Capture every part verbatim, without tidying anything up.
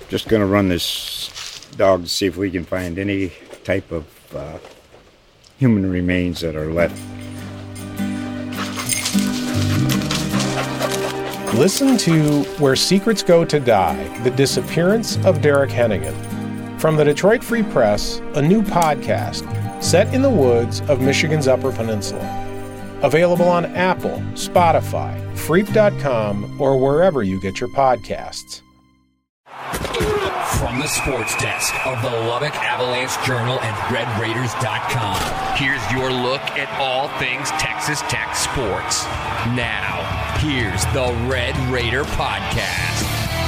just going to run this dog to see if we can find any type of uh, human remains that are left. Listen to Where Secrets Go to Die, The Disappearance of Derek Hennigan. From the Detroit Free Press, a new podcast set in the woods of Michigan's Upper Peninsula. Available on Apple, Spotify, Freep dot com, or wherever you get your podcasts. From the sports desk of the Lubbock Avalanche Journal and Red Raiders dot com, here's your look at all things Texas Tech sports. Now, here's the Red Raider Podcast.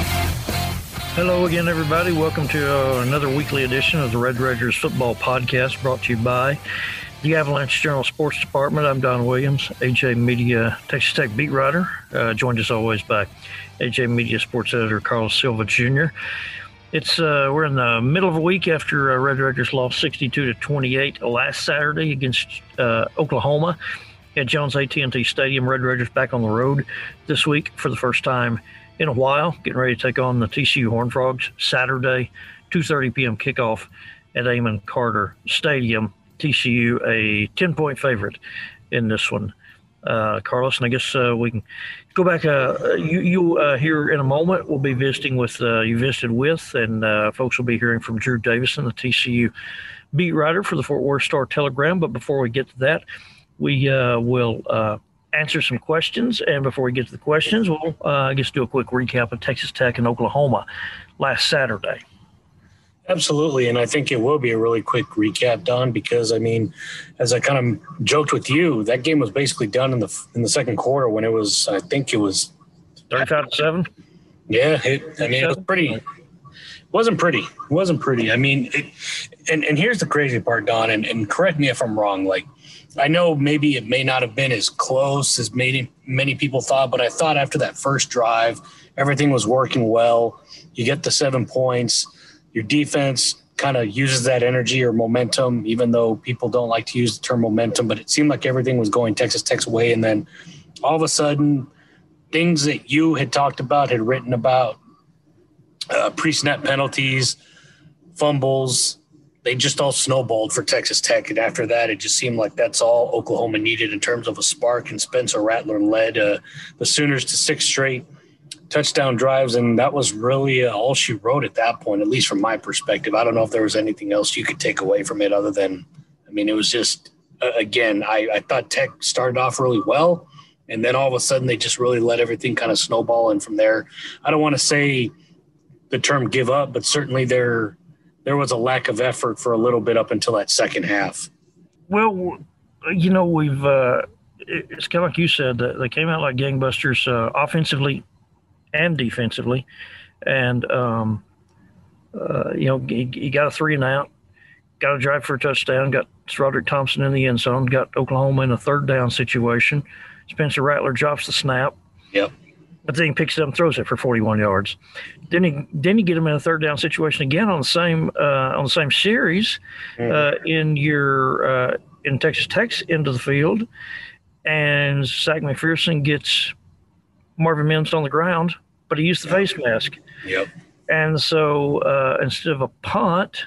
Hello again, everybody. Welcome to uh, another weekly edition of the Red Raiders Football Podcast, brought to you by the Avalanche Journal Sports Department. I'm Don Williams, A J Media Texas Tech beat writer, uh, joined as always by A J Media sports editor Carlos Silva Junior It's uh, we're in the middle of a week after uh, Red Raiders lost sixty-two to twenty-eight last Saturday against uh, Oklahoma at Jones A T and T Stadium. Red Raiders back on the road this week for the first time in a while, getting ready to take on the T C U Horned Frogs Saturday, two thirty p.m. kickoff at Amon Carter Stadium. T C U a ten-point favorite in this one, uh, Carlos. And I guess uh, we can go back. Uh, you you uh, here in a moment. We'll be visiting with uh, you visited with, and uh, folks will be hearing from Drew Davison, the T C U beat writer for the Fort Worth Star-Telegram. But before we get to that, we uh, will uh, answer some questions. And before we get to the questions, we'll uh, I guess do a quick recap of Texas Tech and Oklahoma last Saturday. Absolutely, and I think it will be a really quick recap, Don, because, I mean, as I kind of joked with you, that game was basically done in the in the second quarter when it was, I think it was thirty-five to seven. Yeah, it, I mean, it was pretty. It wasn't pretty. It wasn't pretty. I mean, it, and, and here's the crazy part, Don, and, and correct me if I'm wrong. Like, I know maybe it may not have been as close as many, many people thought, but I thought after that first drive, everything was working well. You get the seven points. Your defense kind of uses that energy or momentum, even though people don't like to use the term momentum, but it seemed like everything was going Texas Tech's way. And then all of a sudden, things that you had talked about, had written about, uh, pre-snap penalties, fumbles, they just all snowballed for Texas Tech. And after that, it just seemed like that's all Oklahoma needed in terms of a spark. And Spencer Rattler led uh, the Sooners to six straight touchdown drives, and that was really uh, all she wrote at that point, at least from my perspective. I don't know if there was anything else you could take away from it other than, I mean, it was just, uh, again, I, I thought Tech started off really well, and then all of a sudden they just really let everything kind of snowball, and from there, I don't want to say the term give up, but certainly there there was a lack of effort for a little bit up until that second half. Well, you know, we've uh, – it's kind of like you said, that they came out like gangbusters uh, offensively and defensively, and um, uh, you know, he, he got a three and out, got a drive for a touchdown, got Roderick Thompson in the end zone, got Oklahoma in a third down situation. Spencer Rattler drops the snap. Yep. But then he picks it up and throws it for forty-one yards. Then he then you get him in a third down situation again on the same uh, on the same series mm-hmm. uh, in your uh, in Texas Tech's end of the field, and Zach McPherson gets Marvin Mims on the ground, but he used the face mask. Yep. And so uh, instead of a punt,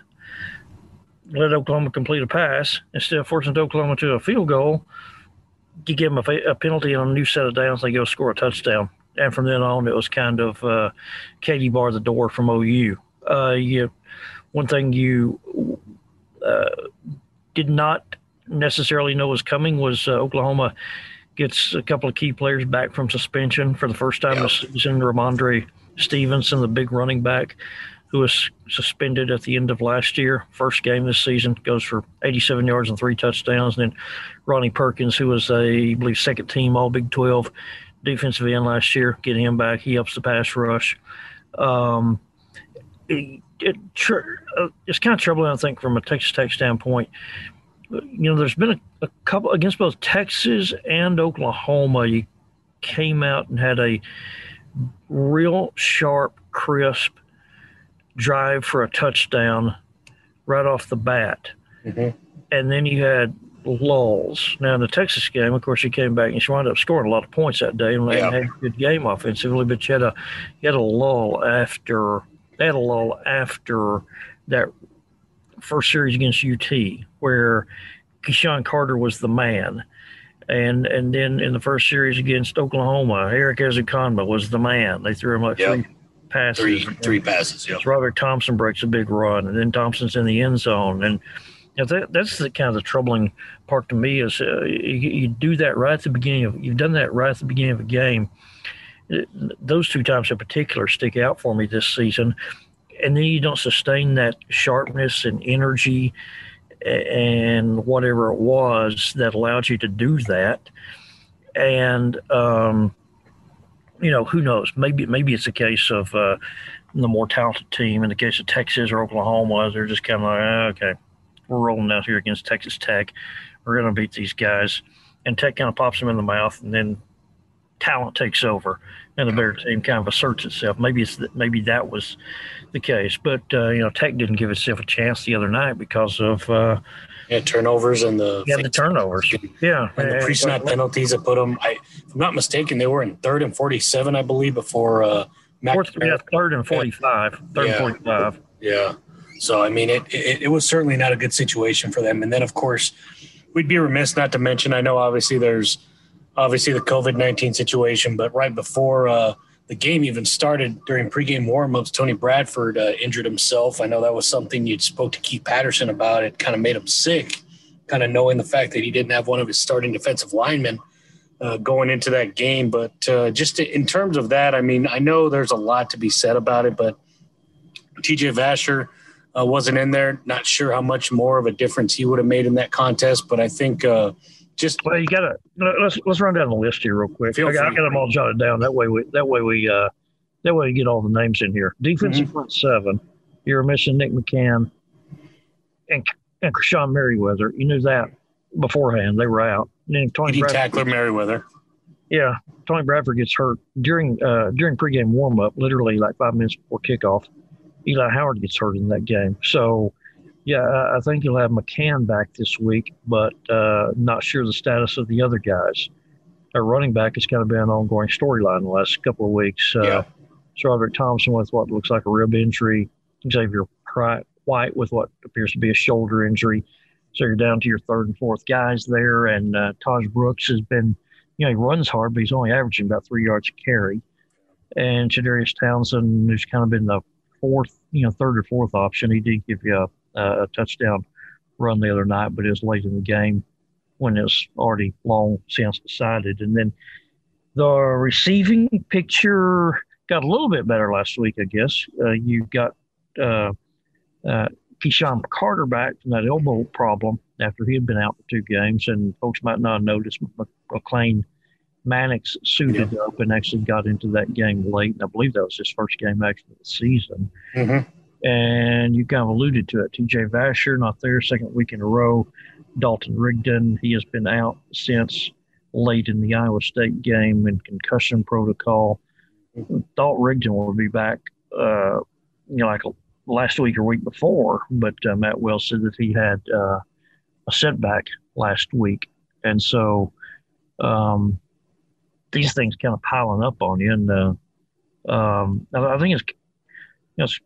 let Oklahoma complete a pass. Instead of forcing Oklahoma to a field goal, you give them a, a penalty on a new set of downs. They go score a touchdown. And from then on, it was kind of uh, Katie bar the door from O U. Uh, you, one thing you uh, did not necessarily know was coming was uh, Oklahoma gets a couple of key players back from suspension for the first time yep. this season. Ramondre Stevenson, the big running back, who was suspended at the end of last year, first game this season, goes for eighty-seven yards and three touchdowns. And then Ronnie Perkins, who was a, I believe, second team All Big twelve defensive end last year, getting him back. He helps the pass rush. Um, it, it, it's kind of troubling, I think, from a Texas Tech standpoint. You know, there's been a, a couple against both Texas and Oklahoma. You came out and had a real sharp, crisp drive for a touchdown right off the bat. Mm-hmm. And then you had lulls. Now, in the Texas game, of course, you came back and you wound up scoring a lot of points that day and yeah. had a good game offensively, but you had a, you had a lull after they had a lull after that first series against U T where Keyshawn Carter was the man. And and then in the first series against Oklahoma, Eric Ezukanma was the man. They threw him like yep. three passes. Three, three passes, yeah. Robert Thompson breaks a big run, and then Thompson's in the end zone. And you know, that, that's the kind of the troubling part to me is uh, you, you do that right at the beginning of – you've done that right at the beginning of a game. It, those two times in particular stick out for me this season. And then you don't sustain that sharpness and energy – and whatever it was that allowed you to do that. And, um, you know, who knows? Maybe maybe it's a case of uh, the more talented team. In the case of Texas or Oklahoma, they're just kind of like, oh, okay, we're rolling out here against Texas Tech. We're going to beat these guys. And Tech kind of pops them in the mouth, and then talent takes over, and the better team kind of asserts itself. Maybe it's that, maybe that was the case, but uh, you know, Tech didn't give itself a chance the other night because of uh, yeah turnovers and the yeah the turnovers, yeah, and the pre-snap penalties that put them. I, if I'm not mistaken, they were in third and forty-seven, I believe, before uh, Fourth, yeah, third and forty-five, third yeah. and forty-five. Yeah, so I mean, it, it it was certainly not a good situation for them. And then, of course, we'd be remiss not to mention. I know, obviously, there's obviously the COVID nineteen situation, but right before uh, the game even started, during pregame warmups, Tony Bradford uh, injured himself. I know that was something you spoke to Keith Patterson about. It kind of made him sick, kind of knowing the fact that he didn't have one of his starting defensive linemen uh, going into that game. But uh, just in terms of that, I mean, I know there's a lot to be said about it, but T J Vasher uh, wasn't in there. Not sure how much more of a difference he would have made in that contest, but I think uh, – Just well, you gotta let's let's run down the list here real quick. I got, I got them all jotted down. That way we that way we uh, that way we get all the names in here. Defensive mm-hmm. front seven. You're missing Nick McCann and and Krishan Merriweather. You knew that beforehand. They were out. And then Tony Bradford, tackler Merriweather. Yeah, Tony Bradford gets hurt during uh, during pregame warm up. Literally like five minutes before kickoff. Eli Howard gets hurt in that game. So. Yeah, I think you'll have McCann back this week, but uh, not sure the status of the other guys. Our running back has kind of been an ongoing storyline the last couple of weeks. Uh, yeah. Roderick Thompson with what looks like a rib injury. Xavier White with what appears to be a shoulder injury. So you're down to your third and fourth guys there. And uh, Taj Brooks has been, you know, he runs hard, but he's only averaging about three yards a carry. And Shadarius Townsend, who's kind of been the fourth, you know, third or fourth option. He did give you a Uh, a touchdown run the other night, but it was late in the game when it was already long since decided. And then the receiving picture got a little bit better last week, I guess. Uh, you got uh, uh, Keyshawn Carter back from that elbow problem after he had been out for two games, and folks might not have noticed McLean Mannix suited yeah. up and actually got into that game late, and I believe that was his first game actually of the season. Mm-hmm. And you kind of alluded to it. T J Vasher, not there, second week in a row. Dalton Rigdon, he has been out since late in the Iowa State game in concussion protocol. Thought Rigdon would be back, uh, you know, like last week or week before, but uh, Matt Wells said that he had uh, a setback last week. And so um, these things kind of piling up on you. And uh, um, I think it's, you know, it's,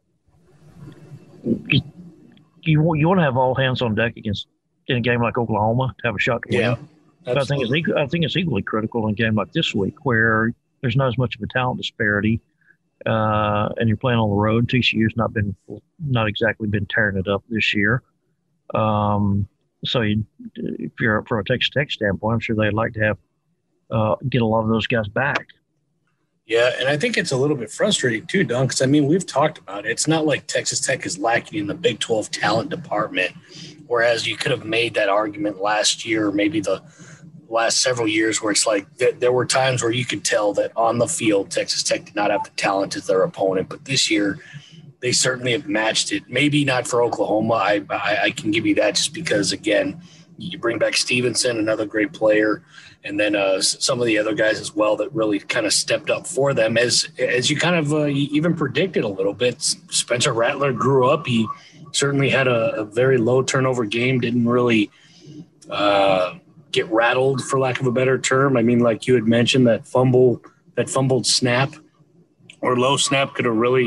You, you you want to have all hands on deck against in a game like Oklahoma to have a shot to win. Yeah, but I think it's I think it's equally critical in a game like this week where there's not as much of a talent disparity, uh, and you're playing on the road. T C U's not been not exactly been tearing it up this year. Um, so you, if you're from a Texas Tech standpoint, I'm sure they'd like to have uh, get a lot of those guys back. Yeah, and I think it's a little bit frustrating too, Don, because, I mean, we've talked about it. It's not like Texas Tech is lacking in the Big twelve talent department, whereas you could have made that argument last year, maybe the last several years, where it's like th- there were times where you could tell that on the field Texas Tech did not have the talent as their opponent. But this year they certainly have matched it. Maybe not for Oklahoma. I, I, I can give you that just because, again, you bring back Stevenson, another great player, and then uh, some of the other guys as well that really kind of stepped up for them. As as you kind of uh, even predicted a little bit, Spencer Rattler grew up. He certainly had a, a very low turnover game, didn't really uh, get rattled, for lack of a better term. I mean, like you had mentioned, that fumble, that fumbled snap or low snap could have really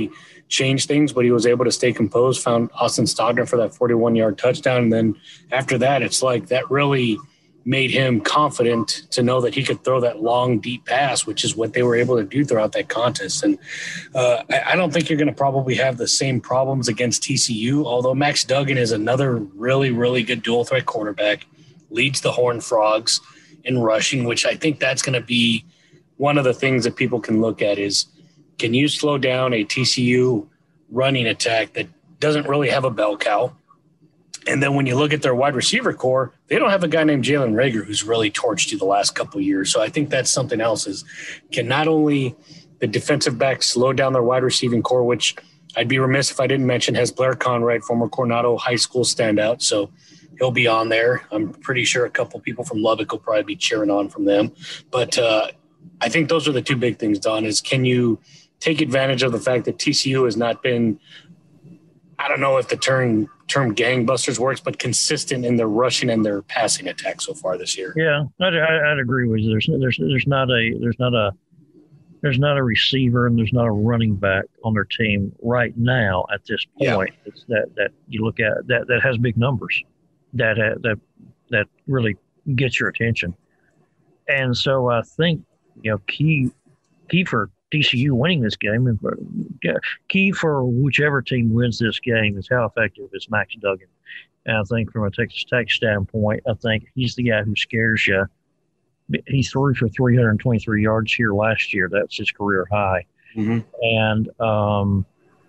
change things, but he was able to stay composed, found Austin Stogner for that forty-one-yard touchdown. And then after that, it's like that really made him confident to know that he could throw that long, deep pass, which is what they were able to do throughout that contest. And uh, I, I don't think you're going to probably have the same problems against T C U, although Max Duggan is another really, really good dual threat quarterback, leads the Horned Frogs in rushing, which I think that's going to be one of the things that people can look at is, can you slow down a T C U running attack that doesn't really have a bell cow? And then when you look at their wide receiver core, they don't have a guy named Jalen Reagor who's really torched you the last couple of years. So I think that's something else is, can not only the defensive backs slow down their wide receiving core, which I'd be remiss if I didn't mention has Blair Conrad, former Coronado High School standout. So he'll be on there. I'm pretty sure a couple people from Lubbock will probably be cheering on from them. But uh, I think those are the two big things, Don, is can you take advantage of the fact that T C U has not been, I don't know if the term term gangbusters works, but consistent in their rushing and their passing attack so far this year. Yeah, I'd, I'd agree with you. There's there's there's not a there's not a there's not a receiver and there's not a running back on their team right now at this point. Yeah. It's that that you look at that that has big numbers that uh, that that really gets your attention. And so I think you know key key for T C U winning this game, and for, key for whichever team wins this game is how effective is Max Duggan. And I think from a Texas Tech standpoint, I think he's the guy who scares you. He threw for three hundred twenty-three yards here last year. That's his career high. Mm-hmm. And, um,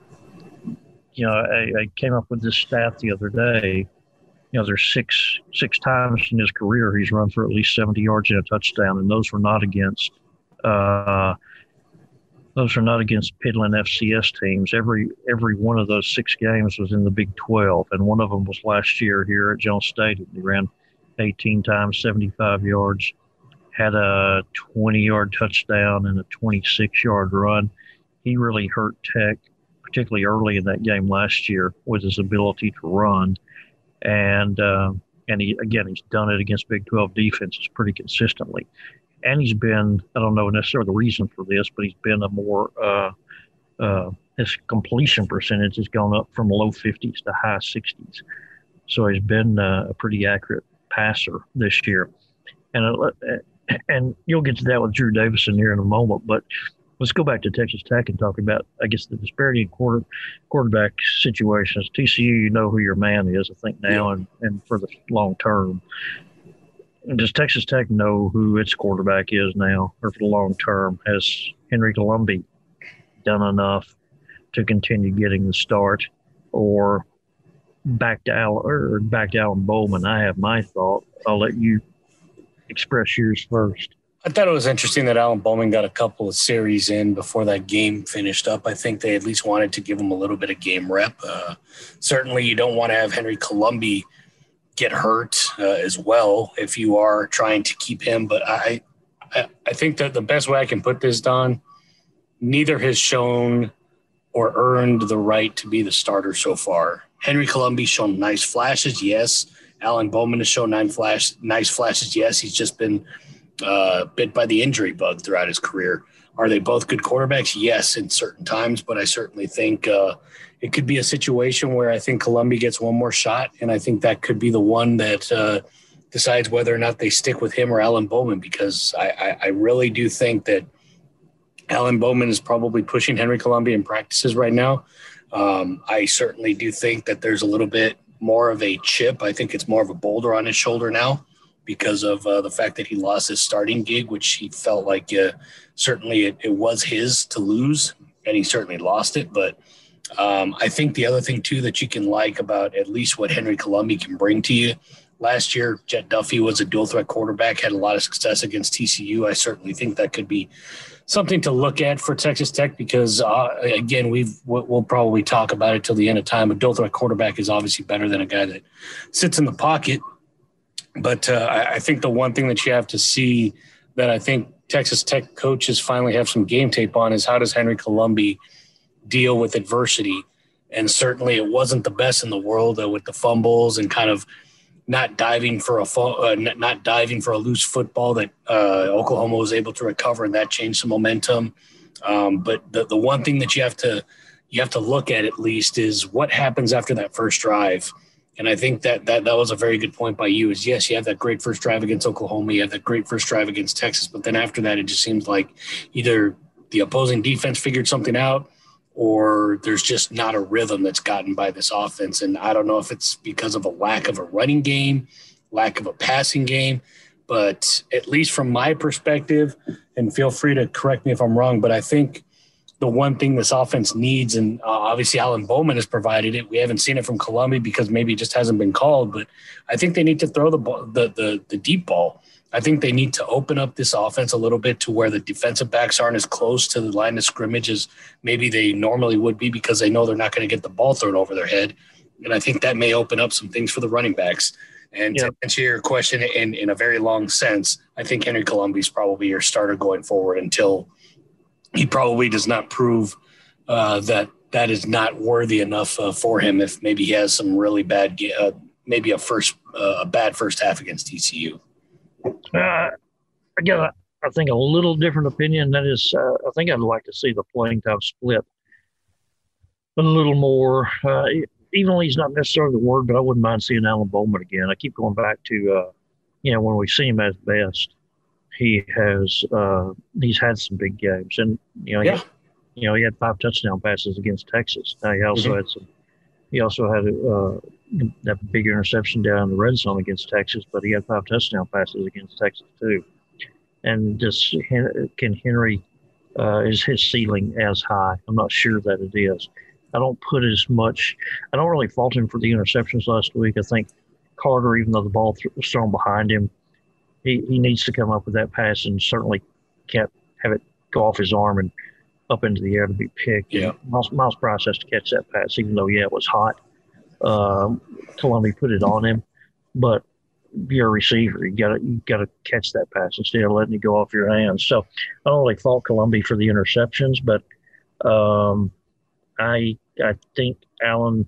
you know, I, I came up with this stat the other day. You know, there's six six times in his career he's run for at least seventy yards and a touchdown, and those were not against uh, – Those are not against Midland F C S teams. Every every one of those six games was in the Big twelve, and one of them was last year here at Jones Stadium. He ran eighteen times, seventy-five yards, had a twenty-yard touchdown and a twenty-six-yard run. He really hurt Tech, particularly early in that game last year, with his ability to run. And, uh, and he again, he's done it against Big twelve defenses pretty consistently. And he's been, I don't know necessarily the reason for this, but he's been a more, uh, uh, his completion percentage has gone up from low fifties to high sixties. So he's been uh, a pretty accurate passer this year. And uh, and you'll get to that with Drew Davison here in a moment, but let's go back to Texas Tech and talk about, I guess, the disparity in quarter, quarterback situations. T C U, you know who your man is, I think, now yeah. and, and for the long term. Does Texas Tech know who its quarterback is now, or for the long term? Has Henry Colombi done enough to continue getting the start, or back to Al or back to Alan Bowman? I have my thought. I'll let you express yours first. I thought it was interesting that Alan Bowman got a couple of series in before that game finished up. I think they at least wanted to give him a little bit of game rep. Uh, certainly, you don't want to have Henry Colombi get hurt uh, as well if you are trying to keep him. But I, I I think that the best way I can put this, Don, neither has shown or earned the right to be the starter so far. Henry Colombi's shown nice flashes, yes. Alan Bowman has shown nine flash, nice flashes, yes. He's just been uh, bit by the injury bug throughout his career. Are they both good quarterbacks? Yes, in certain times, but I certainly think uh, it could be a situation where I think Colombi gets one more shot, and I think that could be the one that uh, decides whether or not they stick with him or Alan Bowman, because I, I, I really do think that Alan Bowman is probably pushing Henry Colombi in practices right now. Um, I certainly do think that there's a little bit more of a chip. I think it's more of a boulder on his shoulder now because of uh, the fact that he lost his starting gig, which he felt like uh, certainly it, it was his to lose, and he certainly lost it. But um, I think the other thing, too, that you can like about at least what Henry Colombi can bring to you, last year, Jet Duffy was a dual-threat quarterback, had a lot of success against T C U. I certainly think that could be something to look at for Texas Tech because, uh, again, we've, we'll probably talk about it till the end of time. A dual-threat quarterback is obviously better than a guy that sits in the pocket. But uh, I, I think the one thing that you have to see that I think Texas Tech coaches finally have some game tape on is how does Henry Colombi deal with adversity? And certainly it wasn't the best in the world uh, with the fumbles and kind of not diving for a uh, not diving for a loose football that uh, Oklahoma was able to recover, and that changed some momentum. Um, but the, the one thing that you have to you have to look at at least is what happens after that first drive. And I think that that, that was a very good point by you is, yes, you have that great first drive against Oklahoma. You have that great first drive against Texas. But then after that, it just seems like either the opposing defense figured something out or there's just not a rhythm that's gotten by this offense. And I don't know if it's because of a lack of a running game, lack of a passing game. But at least from my perspective, and feel free to correct me if I'm wrong, but I think the one thing this offense needs, and uh, obviously Alan Bowman has provided it. We haven't seen it from Columbia because maybe it just hasn't been called, but I think they need to throw the ball, the, the, the deep ball. I think they need to open up this offense a little bit to where the defensive backs aren't as close to the line of scrimmage as maybe they normally would be because they know they're not going to get the ball thrown over their head. And I think that may open up some things for the running backs. And yeah. to answer your question in, in a very long sense, I think Henry Colombi is probably your starter going forward until he probably does not prove uh, that that is not worthy enough uh, for him if maybe he has some really bad uh, – maybe a first uh, a bad first half against T C U. Uh, I got, a, I think, a little different opinion. That is, uh, I think I'd like to see the playing time split a little more. Uh, even though he's not necessarily the word, but I wouldn't mind seeing Alan Bowman again. I keep going back to, uh, you know, when we see him at his best, he has uh, he's had some big games, and you know, yeah. he, you know, he had five touchdown passes against Texas. Now he also mm-hmm. had some. He also had uh, that big interception down in the red zone against Texas, but he had five touchdown passes against Texas too. And just can Henry uh, is his ceiling as high? I'm not sure that it is. I don't put as much. I don't really fault him for the interceptions last week. I think Carter, even though the ball th- was thrown behind him, he, he needs to come up with that pass and certainly can't have it go off his arm and up into the air to be picked. Yeah. Miles, Miles Price has to catch that pass, even though, yeah, it was hot. Um, Columbia put it on him, but you're a receiver. You gotta you gotta catch that pass instead of letting it go off your hands. So I don't really fault Columbia for the interceptions, but um, I I think Allen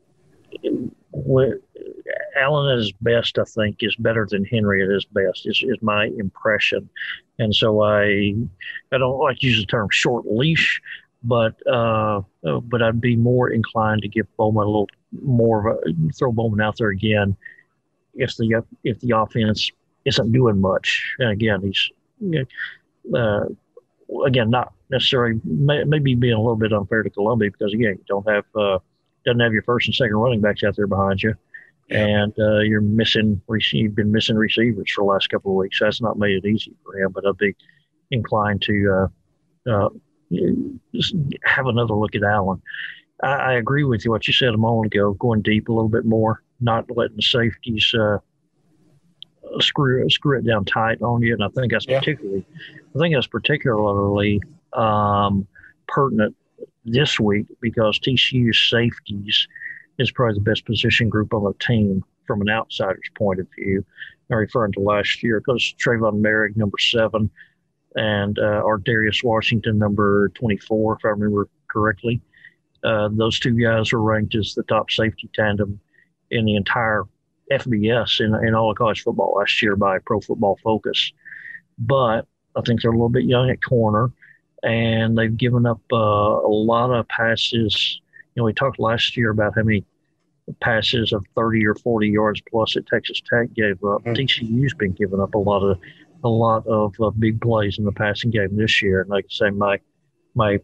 Allen at his best, I think, is better than Henry at his best, is, is my impression. And so I I don't like to use the term short leash, but uh, but I'd be more inclined to give Bowman a little more of a throw Bowman out there again if the if the offense isn't doing much. And again, he's uh, again not necessarily may, maybe being a little bit unfair to Columbia because again you don't have uh, doesn't have your first and second running backs out there behind you. And uh, you're missing, you've been missing receivers for the last couple of weeks. So that's not made it easy for him, but I'd be inclined to uh, uh, just have another look at Allen. I, I agree with you what you said a moment ago, going deep a little bit more, not letting the safeties uh, screw screw it down tight on you. And I think that's yeah. particularly, I think that's particularly um, pertinent this week because T C U's safeties is probably the best position group on the team from an outsider's point of view. I'm referring to last year because Trayvon Merrick, number seven, and uh, or Darius Washington, number twenty-four, if I remember correctly. Uh, those two guys were ranked as the top safety tandem in the entire F B S in, in all of college football last year by Pro Football Focus. But I think they're a little bit young at corner, and they've given up uh, a lot of passes. You know, we talked last year about how many passes of thirty or forty yards plus that Texas Tech gave up. Mm-hmm. T C U's been giving up a lot of a lot of uh, big plays in the passing game this year. And like I say, my my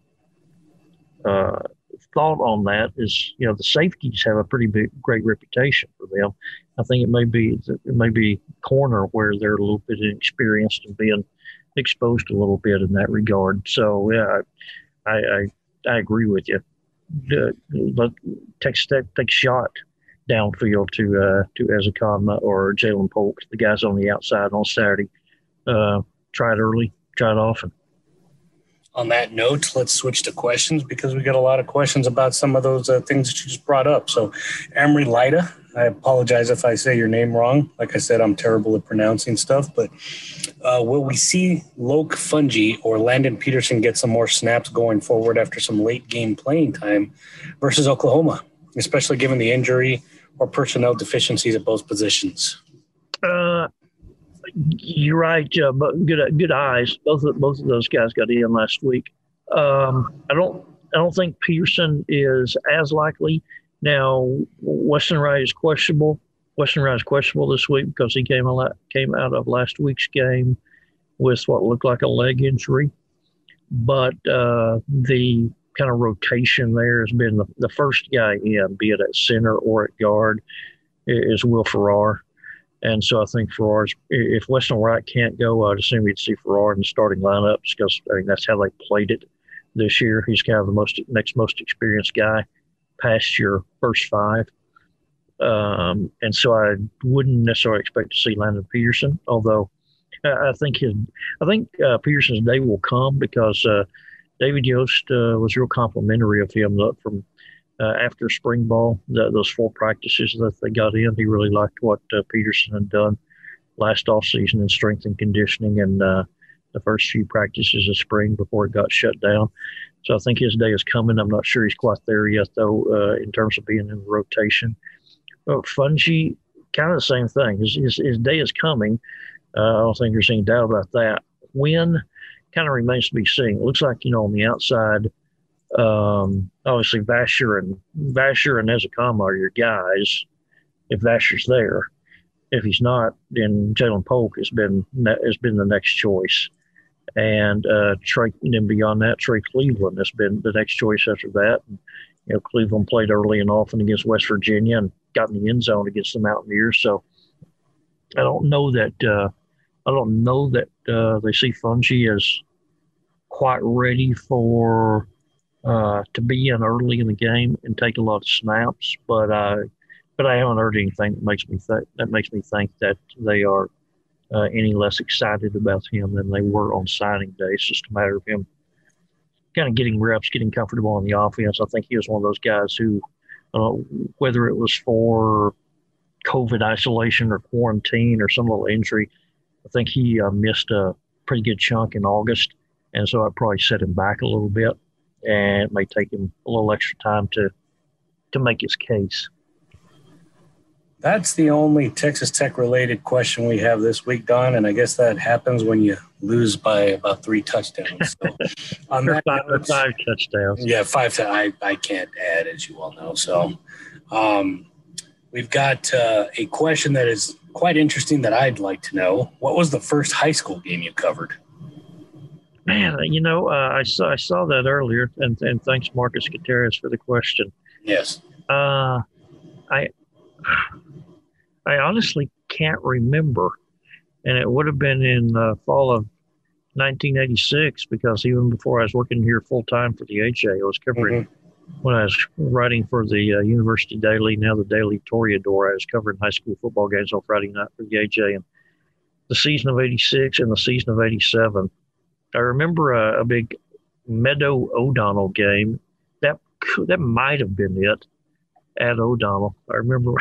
uh, thought on that is, you know, the safeties have a pretty big, great reputation for them. I think it may be it may be corner where they're a little bit inexperienced and being exposed a little bit in that regard. So yeah, I I, I agree with you. Uh, let Texas Tech take a shot downfield to uh, to Ezekon or Jalen Polk, the guys on the outside on Saturday. Uh, try it early, try it often. On that note, let's switch to questions because we got a lot of questions about some of those uh, things that you just brought up. So, Emery Lida, I apologize if I say your name wrong. Like I said, I'm terrible at pronouncing stuff. But uh, will we see Loke Fungi or Landon Peterson get some more snaps going forward after some late game playing time versus Oklahoma, especially given the injury or personnel deficiencies at both positions? Uh, you're right. Uh, good, good eyes. Both of, both of those guys got in last week. Um, I don't I don't think Peterson is as likely. Now, Weston Wright is questionable. Weston Wright is questionable this week because he came out, came out of last week's game with what looked like a leg injury. But uh, the kind of rotation there has been the, the first guy in, be it at center or at guard, is Will Farrar. And so I think Farrar's, if Weston Wright can't go, I'd assume we'd see Farrar in the starting lineups because I mean, that's how they played it this year. He's kind of the most next most experienced guy past your first five. Um, and so I wouldn't necessarily expect to see Landon Peterson, although I think his, I think uh, Peterson's day will come because uh, David Yost uh, was real complimentary of him from uh, after spring ball, the, those four practices that they got in. He really liked what uh, Peterson had done last offseason in strength and conditioning and uh, the first few practices of spring before it got shut down. So I think his day is coming. I'm not sure he's quite there yet, though, uh, in terms of being in the rotation. But Fungi, kind of the same thing. His, his, his day is coming. Uh, I don't think there's any doubt about that. When kind of remains to be seen. It looks like, you know, on the outside, um, obviously Vasher and Vasher and Ezekama are your guys if Vasher's there. If he's not, then Jalen Polk has been has been the next choice. And uh, Trey, and then beyond that, Trey Cleveland has been the next choice after that. And, you know, Cleveland played early and often against West Virginia and got in the end zone against the Mountaineers. So I don't know that uh, I don't know that uh, they see Fungi as quite ready for uh, to be in early in the game and take a lot of snaps. But uh, but I haven't heard anything that makes me th- that makes me think that they are uh, any less excited about him than they were on signing day. It's just a matter of him kind of getting reps, getting comfortable on the offense. I think he was one of those guys who, uh, whether it was for COVID isolation or quarantine or some little injury, I think he uh, missed a pretty good chunk in August. And so it probably set him back a little bit, and it may take him a little extra time to to make his case. That's the only Texas Tech related question we have this week, Don, and I guess that happens when you lose by about three touchdowns. So on that five, note, five touchdowns. Yeah, five. To, I I can't add, as you all know. So um, we've got uh, a question that is quite interesting that I'd like to know. What was the first high school game you covered? Man, you know, uh, I saw I saw that earlier, and, and thanks, Marcus Gutierrez, for the question. Yes. Uh, I I honestly can't remember, and it would have been in the fall of nineteen eighty-six because even before I was working here full time for the A J, I was covering mm-hmm. when I was writing for the uh, University Daily, now the Daily Toreador. I was covering high school football games on Friday night for the A J, and the season of eighty-six and the season of eighty-seven. I remember a, a big Meadow O'Donnell game. That that might have been it at O'Donnell. I remember.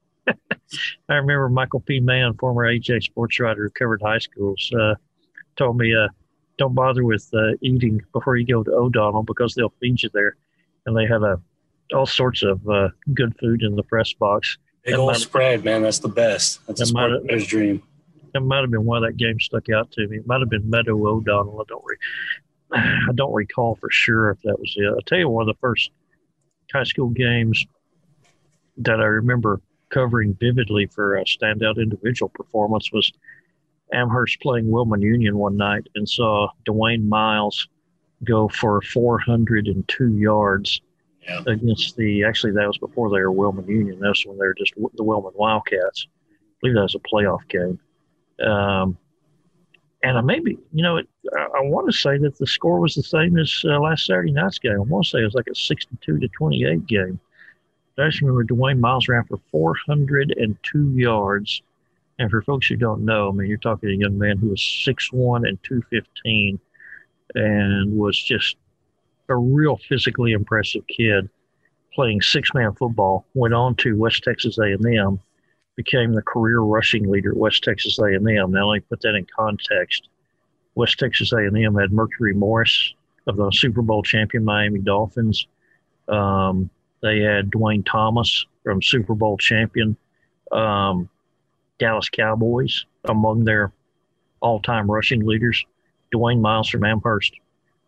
I remember Michael P. Mann, former A J sports writer who covered high schools, uh, told me, uh, "Don't bother with uh, eating before you go to O'Donnell because they'll feed you there." And they had a all sorts of uh, good food in the press box. Big old spread, man. That's the best. That's a sportsman's dream. That might have been why that game stuck out to me. It might have been Meadow O'Donnell. I don't, re- I don't recall for sure if that was it. I'll tell you one of the first high school games that I remember covering vividly for a standout individual performance was Amherst playing Wilman Union one night and saw Dwayne Miles go for four hundred two yards yeah. against the – actually, that was before they were Wilman Union. That was when they were just the Wilman Wildcats. I believe that was a playoff game. Um, and I maybe, you know, it, I, I want to say that the score was the same as uh, last Saturday night's game. I want to say it was like a sixty-two to twenty-eight game. I just remember Dwayne Miles ran for four hundred two yards. And for folks who don't know, I mean, you're talking to a young man who was six one and two fifteen and was just a real physically impressive kid playing six-man football. Went on to West Texas A and M. Became the career rushing leader at West Texas A and M. Now, let me put that in context. West Texas A and M had Mercury Morris of the Super Bowl champion Miami Dolphins. Um, they had Dwayne Thomas from Super Bowl champion um, Dallas Cowboys among their all-time rushing leaders. Dwayne Miles from Amherst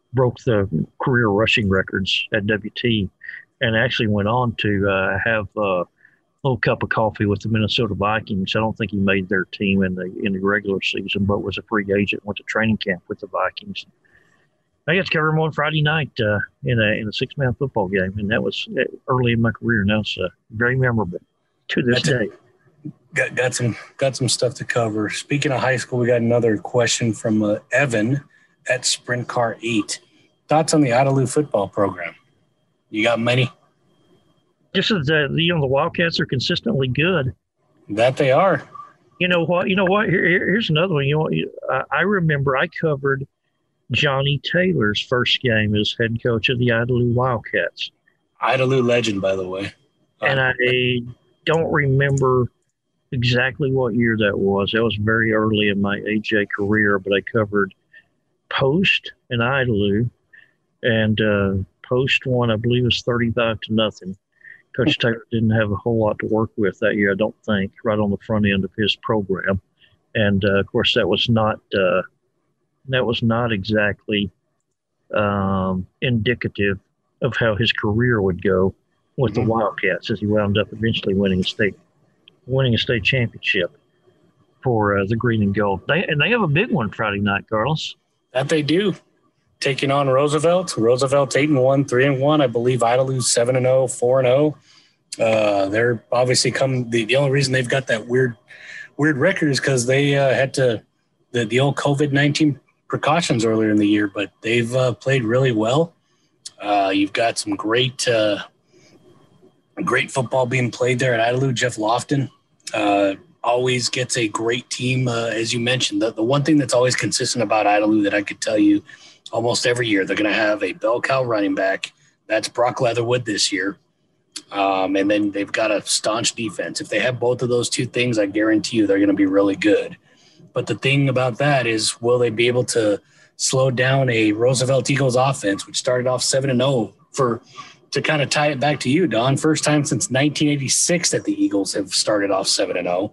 broke the career rushing records at W T, and actually went on to uh, have a little cup of coffee with the Minnesota Vikings. I don't think he made their team in the in the regular season, but was a free agent, went to training camp with the Vikings. I got to cover him on Friday night uh, in a in a six man football game, and that was early in my career. And that was uh, very memorable to this That's day. Got got some got some stuff to cover. Speaking of high school, we got another question from uh, Evan at Sprint Car eight. Thoughts on the Idalou football program? You got many? Just as the you know the Wildcats are consistently good. That they are. You know what? You know what? Here, here- here's another one. You know, I, I remember I covered Johnny Taylor's first game as head coach of the Idalou Wildcats, Idalou legend, by the way. and I don't remember exactly what year that was. That was very early in my A J career, but I covered Post and Idalou, and uh, Post won, I believe, it was thirty-five to nothing. Coach Taylor didn't have a whole lot to work with that year, I don't think, right on the front end of his program, and uh, of course that was not uh, that was not exactly um, indicative of how his career would go with the Wildcats, as he wound up eventually winning a state winning a state championship for uh, the green and gold. They, and they have a big one Friday night, Carlos. That they do. Taking on Roosevelt. Roosevelt's eight and one, three and one. I believe Idalou's seven and zero, four and zero. Uh, they're obviously come. The, the only reason they've got that weird, weird record is because they uh, had to the the old COVID nineteen precautions earlier in the year. But they've uh, played really well. Uh, you've got some great, uh, great football being played there at Idalou. Jeff Lofton uh, always gets a great team, uh, as you mentioned. The, the one thing that's always consistent about Idalou that I could tell you, almost every year they're going to have a bell cow running back. That's Brock Leatherwood this year. Um, and then they've got a staunch defense. If they have both of those two things, I guarantee you they're going to be really good. But the thing about that is, will they be able to slow down a Roosevelt Eagles offense, which started off seven and oh for to kind of tie it back to you, Don? First time since nineteen eighty-six that the Eagles have started off seven and oh.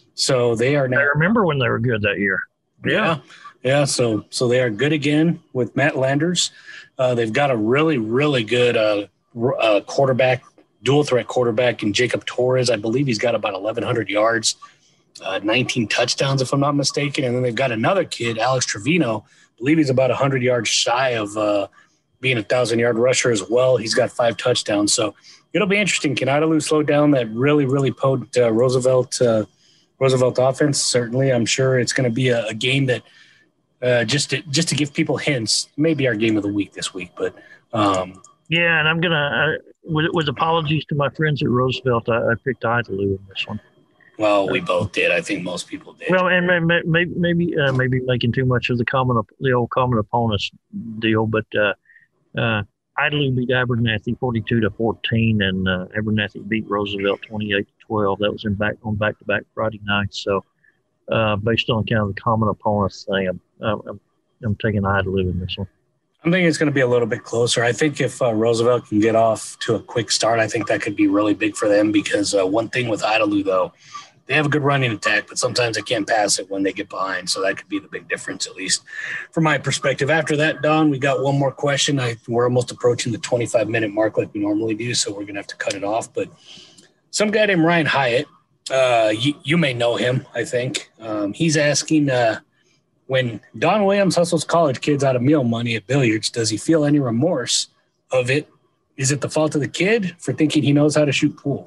So they are now. I remember when they were good that year. Yeah. Yeah. So, so they are good again with Matt Landers. Uh, they've got a really, really good uh, uh, quarterback, dual threat quarterback in Jacob Torres. I believe he's got about eleven hundred yards, uh, nineteen touchdowns, if I'm not mistaken. And then they've got another kid, Alex Trevino. I believe he's about one hundred yards shy of uh, being a thousand-yard rusher as well. He's got five touchdowns. So it'll be interesting. Can Idalou slow down that really, really potent uh, Roosevelt uh, Roosevelt offense? Certainly. I'm sure it's going to be a, a game that uh, just to, just to give people hints, maybe our game of the week this week. But um, Yeah, and I'm going to, with, with apologies to my friends at Roosevelt, I, I picked Idalou in this one. well, we both did. I think most people did. Well, and maybe maybe maybe, uh, maybe making too much of the common op- the old common opponents deal, but uh, uh, Idalou beat Abernathy forty-two to fourteen, and uh, Abernathy beat Roosevelt twenty-eight to twelve. That was in back on back to back Friday nights. So, uh, based on kind of the common opponents thing, I'm I'm, I'm taking Idalou in this one. I'm thinking it's going to be a little bit closer. I think if uh, Roosevelt can get off to a quick start, I think that could be really big for them because uh, one thing with Idalou, though, they have a good running attack, but sometimes they can't pass it when they get behind. So that could be the big difference, at least from my perspective. After that, Don, we got one more question. I, we're almost approaching the twenty-five minute mark like we normally do, so we're going to have to cut it off. But some guy named Ryan Hyatt, uh, you, you may know him, I think. Um, he's asking uh, – when Don Williams hustles college kids out of meal money at billiards, does he feel any remorse of it? Is it the fault of the kid for thinking he knows how to shoot pool?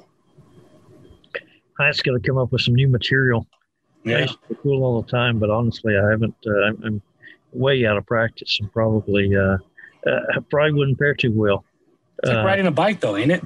That's going to come up with some new material. Yeah. I used to play pool all the time, but honestly, I haven't. Uh, I'm, I'm way out of practice and probably uh, uh, probably wouldn't fare too well. It's like uh, riding a bike, though, ain't it?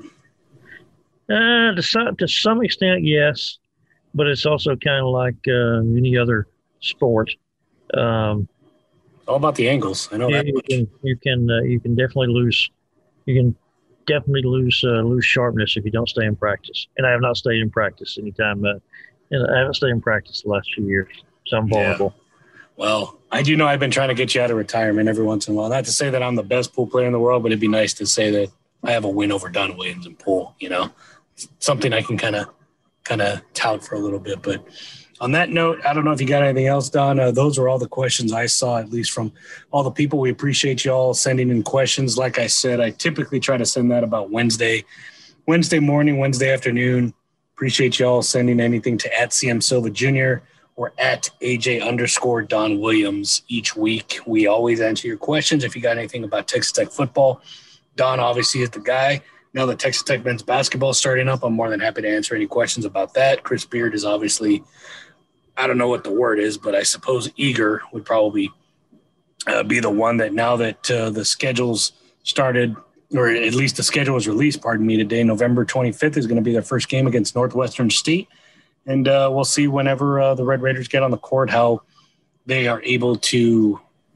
Uh, to some to some extent, yes, but it's also kind of like uh, any other sport. Um, All about the angles. I know yeah, that you much. can you can uh, you can definitely lose you can definitely lose uh, lose sharpness if you don't stay in practice. And I have not stayed in practice anytime. Uh, and I haven't stayed in practice the last few years, so I'm vulnerable. Yeah. Well, I do know I've been trying to get you out of retirement every once in a while. Not to say that I'm the best pool player in the world, but it'd be nice to say that I have a win over Don Williams in pool. You know, something I can kind of kind of tout for a little bit. But on that note, I don't know if you got anything else, Don. Uh, those are all the questions I saw, at least from all the people. We appreciate you all sending in questions. Like I said, I typically try to send that about Wednesday, Wednesday morning, Wednesday afternoon. Appreciate you all sending anything to at C M Silva Junior or at A J underscore Don Williams each week. We always answer your questions. If you got anything about Texas Tech football, Don obviously is the guy. Now that Texas Tech men's basketball is starting up, I'm more than happy to answer any questions about that. Chris Beard is obviously – I don't know what the word is, but I suppose eager would probably uh, be the one that now that uh, the schedule's started, or at least the schedule was released, pardon me, today, November twenty-fifth is going to be their first game against Northwestern State. And uh, we'll see whenever uh, the Red Raiders get on the court how they are able to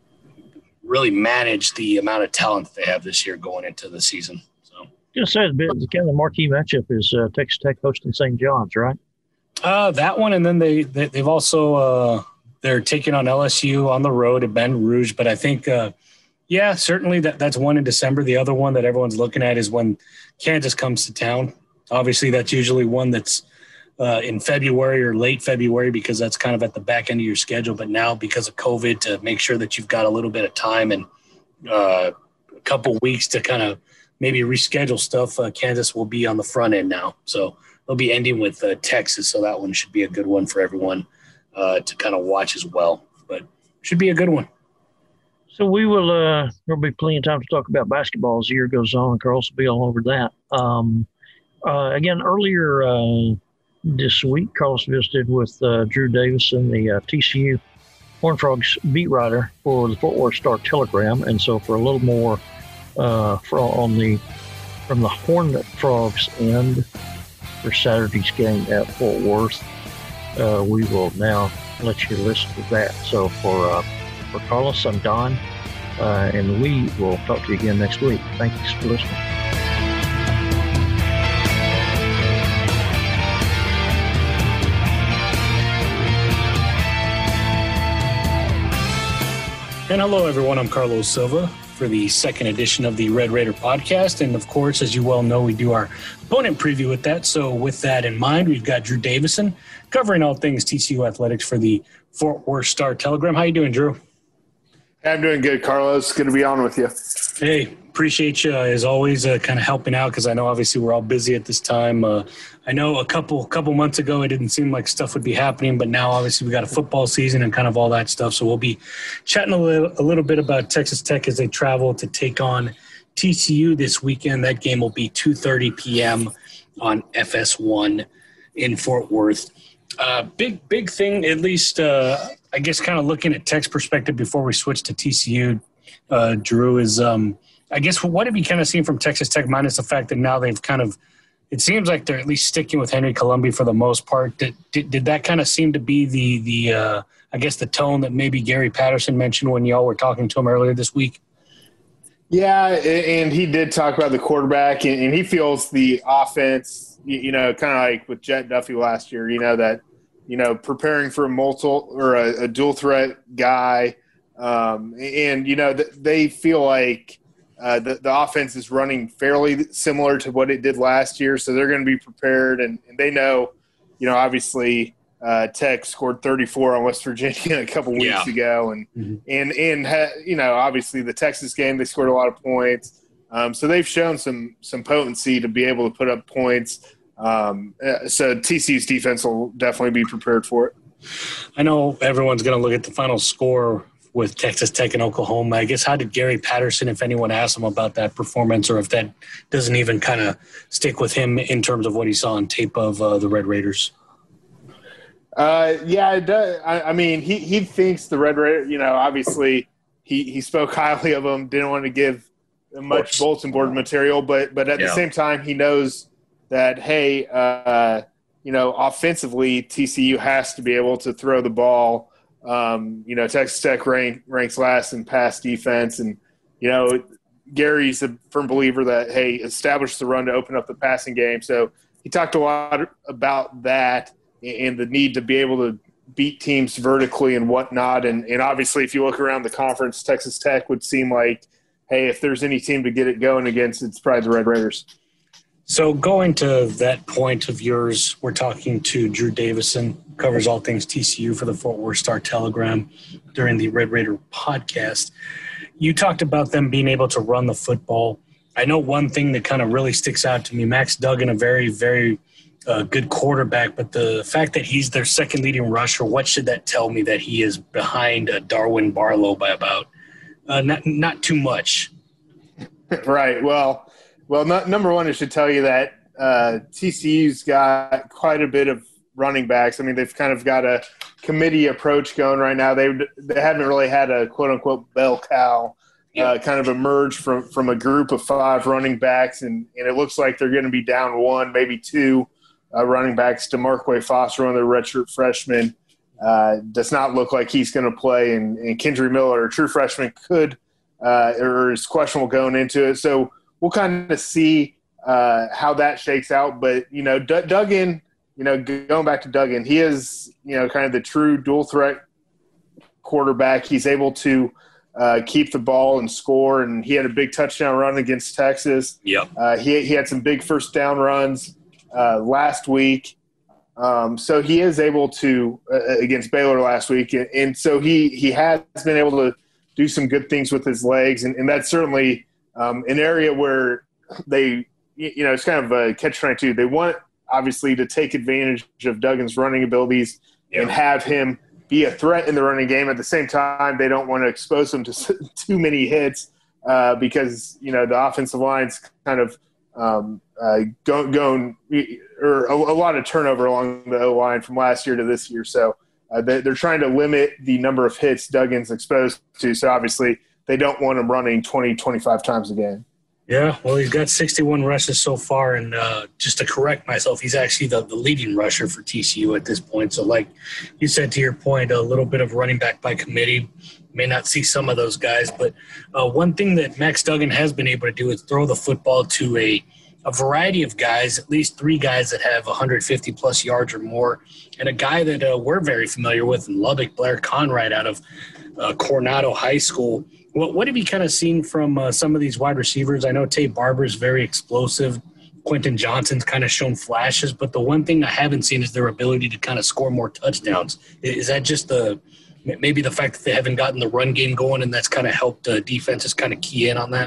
really manage the amount of talent that they have this year going into the season. So, just said, the kind of the marquee matchup is uh, Texas Tech hosting Saint John's, right? Uh, that one, and then they, they they've also uh, they're taking on L S U on the road at Baton Rouge. But I think, uh, yeah, certainly that that's one in December. The other one that everyone's looking at is when Kansas comes to town. Obviously, that's usually one that's uh, in February or late February because that's kind of at the back end of your schedule. But now, because of COVID, to make sure that you've got a little bit of time and uh, a couple weeks to kind of maybe reschedule stuff, uh, Kansas will be on the front end now. So they'll be ending with uh, Texas, so that one should be a good one for everyone uh, to kind of watch as well. But should be a good one. So we will uh, – there'll be plenty of time to talk about basketball as the year goes on. Carlos will be all over that. Um, uh, again, earlier uh, this week, Carlos visited with uh, Drew Davison, the uh, T C U Horned Frogs beat writer for the Fort Worth Star-Telegram. And so for a little more uh, for, on the from the Horned Frogs end – for Saturday's game at Fort Worth, uh, we will now let you listen to that. So for uh, for Carlos, I'm Don, uh, and we will talk to you again next week. Thanks for listening. And hello, everyone. I'm Carlos Silva for the second edition of the Red Raider podcast. And of course, as you well know, we do our opponent preview with that. So with that in mind, we've got Drew Davison covering all things T C U athletics for the Fort Worth Star-Telegram. How you doing, Drew? I'm doing good, Carlos. Good to be on with you. Hey, appreciate you, uh, as always, uh, kind of helping out because I know obviously we're all busy at this time. Uh, I know a couple couple months ago it didn't seem like stuff would be happening, but now obviously we got a football season and kind of all that stuff. So we'll be chatting a little, a little bit about Texas Tech as they travel to take on T C U this weekend. That game will be two thirty p.m. on F S one in Fort Worth. Uh, big, big thing, at least uh, I guess kind of looking at Tech's perspective before we switch to T C U, uh, Drew, is um, I guess what have you kind of seen from Texas Tech minus the fact that now they've kind of – it seems like they're at least sticking with Henry Columbia for the most part. Did, did, did that kind of seem to be the, the uh, I guess, the tone that maybe Gary Patterson mentioned when y'all were talking to him earlier this week? Yeah, and he did talk about the quarterback, and he feels the offense, you know, kind of like with Jet Duffy last year, you know, that, you know, preparing for a multiple or a, a dual threat guy. Um, and, you know, they feel like uh, the, the offense is running fairly similar to what it did last year. So they're going to be prepared, and, and they know, you know, obviously uh, Tech scored thirty-four on West Virginia a couple weeks yeah. ago. And, mm-hmm. and, and, ha, you know, obviously the Texas game, they scored a lot of points. Um, so they've shown some, some potency to be able to put up points. Um, so T C U's defense will definitely be prepared for it. I know everyone's going to look at the final score with Texas Tech and Oklahoma. I guess how did Gary Patterson, if anyone asked him about that performance, or if that doesn't even kind of stick with him in terms of what he saw on tape of uh, the Red Raiders? Uh, yeah, it does. I, I mean, he, he thinks the Red Raiders, you know, obviously he, he spoke highly of them, didn't want to give much bulletin board material, but, but at yeah. the same time, he knows that, hey, uh, you know, offensively, T C U has to be able to throw the ball. Um, you know, Texas Tech rank, ranks last in pass defense. And, you know, Gary's a firm believer that, hey, establish the run to open up the passing game. So he talked a lot about that and the need to be able to beat teams vertically and whatnot. And, and obviously, if you look around the conference, Texas Tech would seem like, hey, if there's any team to get it going against, it's probably the Red Raiders. So going to that point of yours, we're talking to Drew Davison covers all things T C U for the Fort Worth Star-Telegram during the Red Raider podcast. You talked about them being able to run the football. I know one thing that kind of really sticks out to me, Max Duggan, a very, very uh, good quarterback, but the fact that he's their second leading rusher, what should that tell me that he is behind uh, Darwin Barlow by about uh, not not too much? Right. Well, well, no, number one, it should tell you that uh, T C U's got quite a bit of running backs. I mean, they've kind of got a committee approach going right now. They they haven't really had a quote unquote bell cow uh, kind of emerge from from a group of five running backs, and, and it looks like they're going to be down one, maybe two uh, running backs. DeMarque Foster, one of their redshirt freshmen, uh, does not look like he's going to play, and, and Kendry Miller, a true freshman, could uh, or is questionable going into it. So we'll kind of see uh, how that shakes out. But you know, D- Duggan. You know, going back to Duggan, he is, you know, kind of the true dual threat quarterback. He's able to uh, keep the ball and score, and he had a big touchdown run against Texas. Yep. Uh, he, he had some big first down runs uh, last week. Um, so he is able to uh, – against Baylor last week. And, and so he, he has been able to do some good things with his legs, and, and that's certainly um, an area where they – you know, it's kind of a catch twenty-two. They want – obviously to take advantage of Duggan's running abilities yeah. and have him be a threat in the running game. At the same time, they don't want to expose him to too many hits uh, because, you know, the offensive line's kind of um, uh, go, going or a, a lot of turnover along the O-line from last year to this year. So uh, they, they're trying to limit the number of hits Duggan's exposed to. So obviously they don't want him running twenty, twenty-five times a game. Yeah, well, he's got sixty-one rushes so far, and uh, just to correct myself, he's actually the, the leading rusher for T C U at this point. So like you said, to your point, a little bit of running back by committee. May not see some of those guys, but uh, one thing that Max Duggan has been able to do is throw the football to a, a variety of guys, at least three guys that have one hundred fifty plus yards or more, and a guy that uh, we're very familiar with in Lubbock, Blair Conrad out of uh, Coronado High School. What, what have you kind of seen from uh, some of these wide receivers? I know Tate Barber's very explosive. Quentin Johnson's kind of shown flashes, but the one thing I haven't seen is their ability to kind of score more touchdowns. Is that just the maybe the fact that they haven't gotten the run game going, and that's kind of helped uh, defenses kind of key in on that?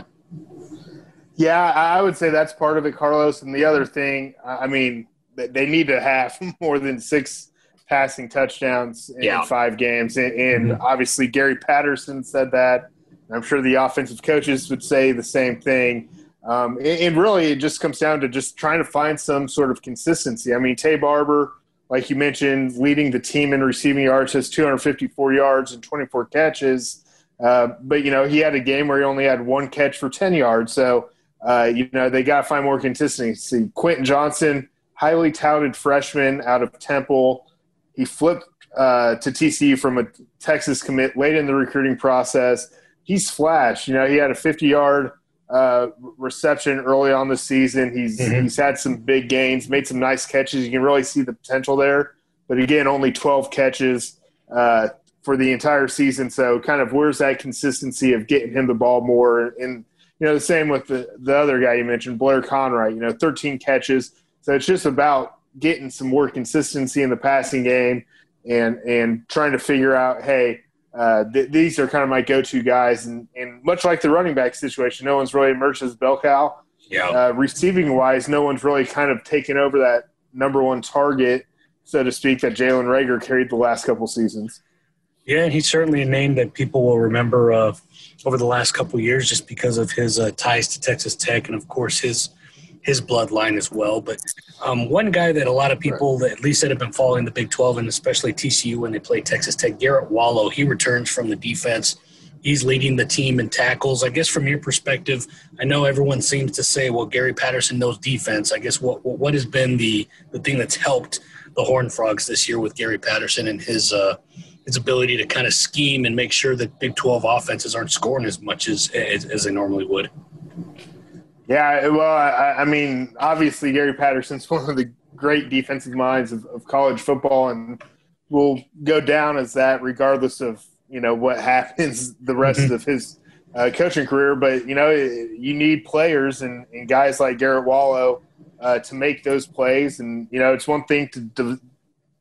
Yeah, I would say that's part of it, Carlos. And the other thing, I mean, they need to have more than six passing touchdowns in yeah. five games. And, and mm-hmm. obviously Gary Patterson said that. I'm sure the offensive coaches would say the same thing. Um, and, and really it just comes down to just trying to find some sort of consistency. I mean, Tay Barber, like you mentioned, leading the team in receiving yards, has two hundred fifty-four yards and twenty-four catches. Uh, but, you know, he had a game where he only had one catch for ten yards. So, uh, you know, they got to find more consistency. Quentin Johnson, highly touted freshman out of Temple. He flipped uh, to T C U from a Texas commit late in the recruiting process. He's flashed. You know, he had a fifty-yard uh, reception early on the season. He's mm-hmm. he's had some big gains, made some nice catches. You can really see the potential there. But, again, only twelve catches uh, for the entire season. So kind of where's that consistency of getting him the ball more? And, you know, the same with the, the other guy you mentioned, Blair Conrad, you know, thirteen catches. So it's just about getting some more consistency in the passing game and and trying to figure out, hey, Uh, th- these are kind of my go-to guys, and, and much like the running back situation, no one's really emerged as bell cow. Yeah. Uh, receiving-wise, no one's really kind of taken over that number one target, so to speak, that Jalen Reagor carried the last couple seasons. Yeah, and he's certainly a name that people will remember uh, over the last couple of years just because of his uh, ties to Texas Tech and, of course, his his bloodline as well. But um, one guy that a lot of people, that at least that have been following the Big twelve and especially T C U when they play Texas Tech, Garrett Wallow, he returns from the defense. He's leading the team in tackles. I guess from your perspective, I know everyone seems to say, well, Gary Patterson knows defense. I guess what what has been the, the thing that's helped the Horned Frogs this year with Gary Patterson and his uh, his ability to kind of scheme and make sure that Big twelve offenses aren't scoring as much as as, as they normally would? Yeah, well, I, I mean, obviously Gary Patterson's one of the great defensive minds of, of college football, and will go down as that regardless of, you know, what happens the rest mm-hmm. of his uh, coaching career. But, you know, you need players and, and guys like Garrett Wallow uh, to make those plays. And, you know, it's one thing to, to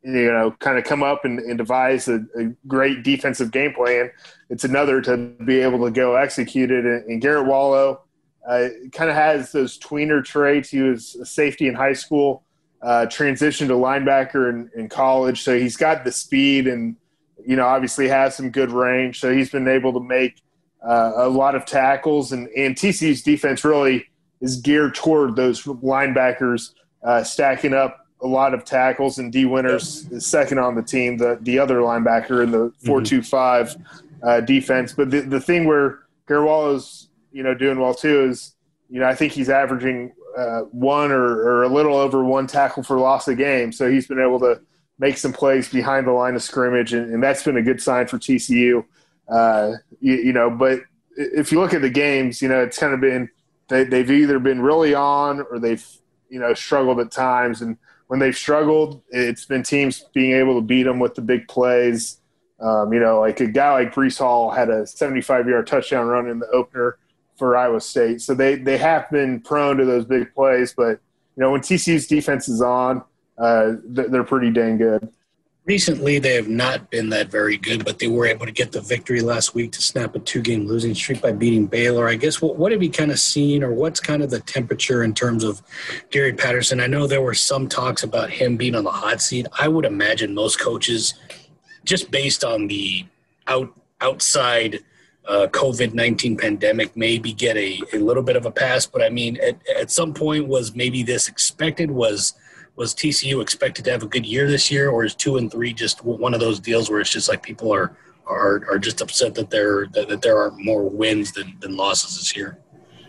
you know, kind of come up and, and devise a, a great defensive game plan. It's another to be able to go execute it. And, and Garrett Wallow uh, kind of has those tweener traits. He was a safety in high school, uh, transitioned to linebacker in, in college. So he's got the speed and, you know, obviously has some good range. So he's been able to make uh, a lot of tackles. And, and T C U's defense really is geared toward those linebackers uh, stacking up a lot of tackles, and D Winters is second on the team, the the other linebacker in the four two five uh, defense. But the, the thing where Garrett Wallow's, you know, doing well too is, you know, I think he's averaging uh, one or, or a little over one tackle for loss a game. So he's been able to make some plays behind the line of scrimmage, and, and that's been a good sign for T C U. Uh, you, you know, but if you look at the games, you know, it's kind of been they, they've either been really on or they've, you know, struggled at times. And when they've struggled, it's been teams being able to beat them with the big plays. Um, you know, like a guy like Breece Hall had a seventy-five-yard touchdown run in the opener for Iowa State. So they, they have been prone to those big plays. But, you know, when T C U's defense is on, uh, they're pretty dang good. Recently, they have not been that very good, but they were able to get the victory last week to snap a two-game losing streak by beating Baylor. I guess what, what have you kind of seen, or what's kind of the temperature in terms of Gary Patterson? I know there were some talks about him being on the hot seat. I would imagine most coaches, just based on the out outside uh, COVID nineteen pandemic, maybe get a, a little bit of a pass. But, I mean, at, at some point was maybe this expected? Was – Was T C U expected to have a good year this year, or is two and three just one of those deals where it's just like people are are, are just upset that there that, that there are more wins than, than losses this year?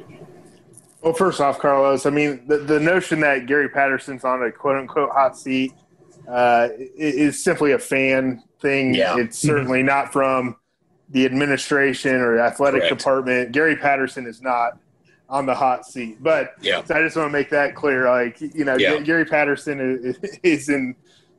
Well, first off, Carlos, I mean, the, the notion that Gary Patterson's on a quote-unquote hot seat uh, is simply a fan thing. Yeah. It's certainly mm-hmm. not from the administration or athletic Correct. department. Gary Patterson is not on the hot seat. But yeah. so I just want to make that clear. Like, you know, yeah. Gary Patterson is, is in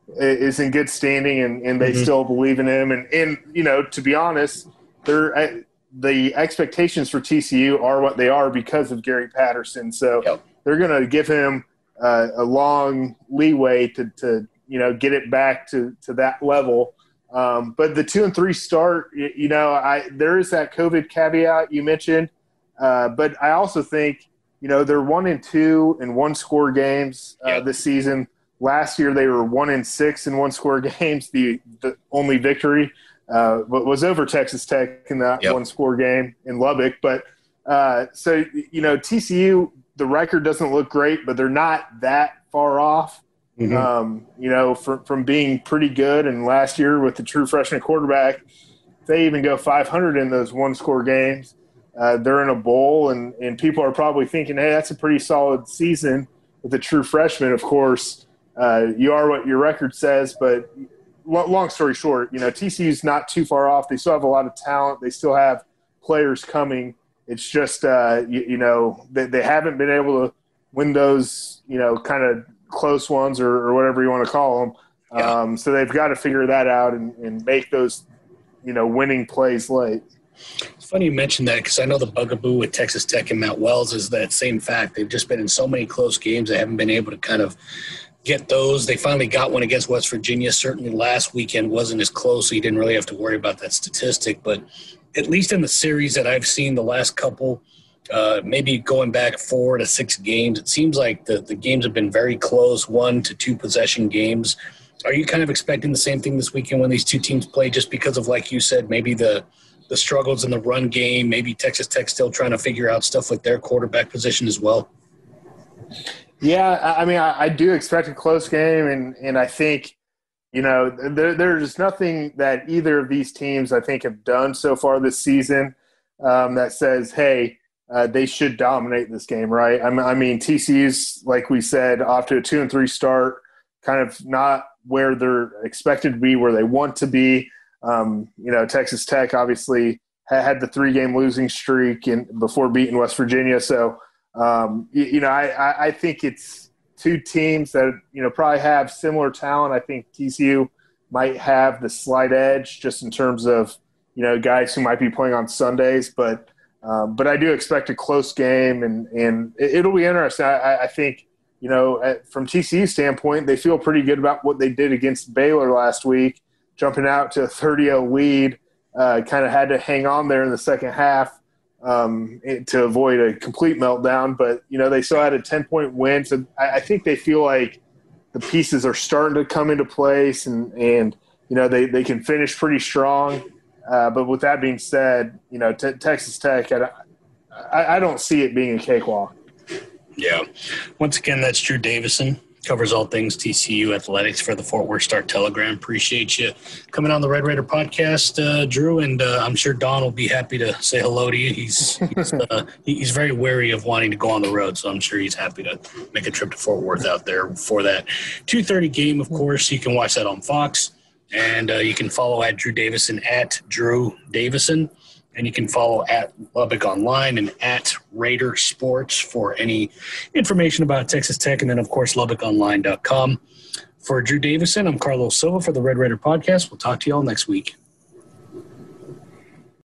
is in good standing, and, and they mm-hmm. still believe in him. And, and, you know, to be honest, they're the expectations for T C U are what they are because of Gary Patterson. So yep. they're going to give him uh, a long leeway to, to, you know, get it back to, to that level. Um, but the two and three start, you, you know, I there is that COVID caveat you mentioned. Uh, but I also think, you know, they're one and two in one score games uh, yep. this season. Last year they were one and six in one score games. The the only victory uh, was over Texas Tech in that yep. one score game in Lubbock. But uh, so, you know, T C U, the record doesn't look great, but they're not that far off, mm-hmm. um, you know, from, from being pretty good. And last year with the true freshman quarterback, they even go five hundred in those one score games. Uh, they're in a bowl, and, and people are probably thinking, hey, that's a pretty solid season with a true freshman. Of course, uh, you are what your record says, but long story short, you know, T C U's not too far off. They still have a lot of talent. They still have players coming. It's just, uh, you, you know, they, they haven't been able to win those, you know, kind of close ones or, or whatever you want to call them. Yeah. Um, so they've got to figure that out and, and make those, you know, winning plays late. It's funny you mentioned that because I know the bugaboo with Texas Tech and Matt Wells is that same fact. They've just been in so many close games. They haven't been able to kind of get those. They finally got one against West Virginia. Certainly last weekend wasn't as close, so you didn't really have to worry about that statistic. But at least in the series that I've seen the last couple, uh, maybe going back four to six games, it seems like the, the games have been very close, one to two possession games. Are you kind of expecting the same thing this weekend when these two teams play just because of, like you said, maybe the – the struggles in the run game, maybe Texas Tech still trying to figure out stuff with their quarterback position as well? Yeah, I mean, I, I do expect a close game, and, and I think, you know, there, there's nothing that either of these teams I think have done so far this season um, that says, hey, uh, they should dominate this game, right? I mean, I mean, T C U's, like we said, off to a two and three start, kind of not where they're expected to be, where they want to be. Um, you know, Texas Tech obviously had the three-game losing streak in, before beating West Virginia. So, um, you, you know, I, I think it's two teams that, you know, probably have similar talent. I think T C U might have the slight edge just in terms of, you know, guys who might be playing on Sundays. But um, but I do expect a close game, and, and it'll be interesting. I, I think, you know, at, from T C U's standpoint, they feel pretty good about what they did against Baylor last week, jumping out to a thirty oh lead. Uh, kind of had to hang on there in the second half um, to avoid a complete meltdown. But, you know, they still had a ten-point win. So I, I think they feel like the pieces are starting to come into place and, and you know, they, they can finish pretty strong. Uh, but with that being said, you know, te- Texas Tech, I, I, I don't see it being a cakewalk. Yeah. Once again, that's Drew Davison. Covers all things T C U athletics for the Fort Worth Star-Telegram. Appreciate you coming on the Red Raider podcast, uh, Drew, and uh, I'm sure Don will be happy to say hello to you. He's he's, uh, he's very wary of wanting to go on the road, so I'm sure he's happy to make a trip to Fort Worth out there for that two thirty game, of course. You can watch that on Fox, and uh, you can follow at Drew Davison at Drew Davison. And you can follow at Lubbock Online and at Raider Sports for any information about Texas Tech. And then, of course, Lubbock Online dot com. For Drew Davison, I'm Carlos Silva for the Red Raider Podcast. We'll talk to you all next week.